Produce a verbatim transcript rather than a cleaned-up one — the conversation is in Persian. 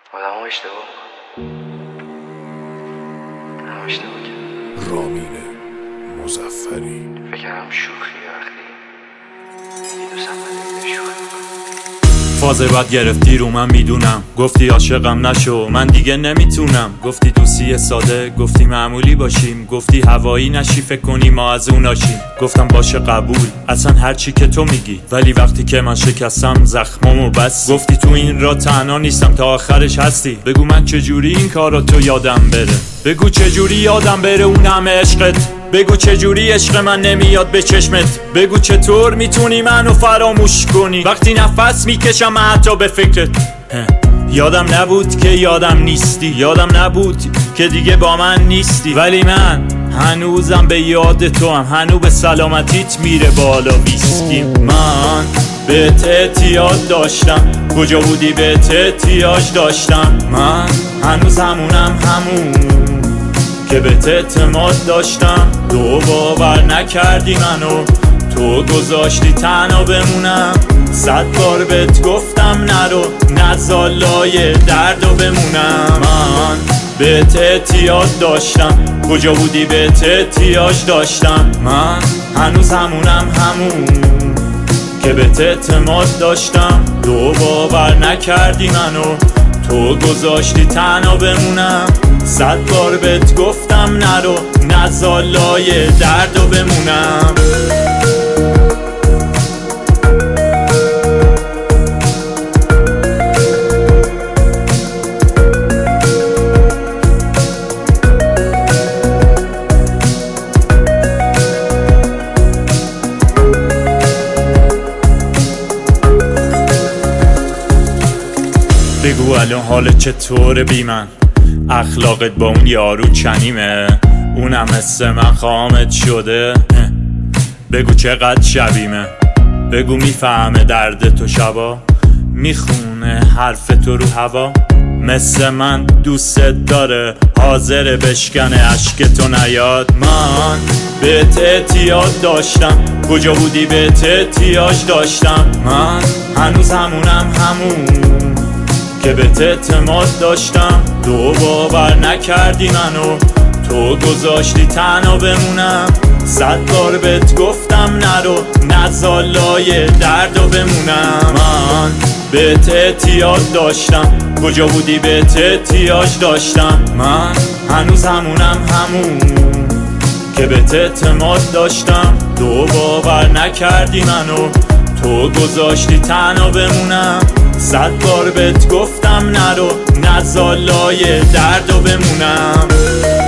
آدم ها اشتباه هم اشتباه کرد. رامین مظفری فکرم شوخی وقتی یه دو سفر شوخی فازه بد گرفتی رو من میدونم، گفتی عاشقم نشو من دیگه نمیتونم، گفتی دوستی ساده، گفتی معمولی باشیم، گفتی هوایی نشی فکر کنی ما از اون ناشیم. گفتم باشه قبول اصلا هرچی که تو میگی، ولی وقتی که من شکستم زخمامو بس. گفتی تو این را تنها نیستم تا آخرش هستی، بگو من چجوری این کارا تو یادم بره، بگو چجوری یادم بره اون همه عشقت، بگو چجوری عشق من نمیاد به چشمت، بگو چطور میتونی منو فراموش کنی وقتی نفس میکشم من حتی به فکرت. یادم نبود که یادم نیستی، یادم نبود که دیگه با من نیستی، ولی من هنوزم به یاد تو هم، هنوز به سلامتیت میره بالا ویسکی. من بهت اعتیاد داشتم، کجا بودی بهت احتیاج داشتم، من هنوز همونم همون که بهت اعتماد داشتم. تو باور نکردی منو، تو گذاشتی تنها بمونم، صد بار بهت گفتم نرو نزالای دردو بمونم. من بهت اعتیاد داشتم، کجا بودی بهت احتیاج داشتم، من هنوز همونم همون که بهت اعتماد داشتم. تو باور نکردی منو، تو گذاشتی تنها بمونم، صد بار بهت گفتم نرو نزالای دردو بمونم. بگو الان حالت چطوره بی من، اخلاقت با اون یارو چنیمه، اونم مثل من خامت شده، بگو چقدر شبیمه، بگو میفهمه درد تو شبا، میخونه حرف تو رو هوا، مثل من دوستت داره حاضر بشکنه عشق تو نیاد. من بهت اعتیاد داشتم، کجا بودی بهت احتیاج داشتم، من هنوز همونم همون که بهت اعتماد داشتم. تو باور نکردی منو، تو گذاشتی تنها بمونم، صد بار بهت گفتم نرو نزالای دردو بمونم. من بهت اعتیاد داشتم، کجا بودی بهت احتیاج داشتم، من هنوز همونم همون که بهت اعتماد داشتم. تو باور نکردی منو، تو گذاشتی تنها بمونم، صد بار بهت گفتم نرو نزالای دردو بمونم.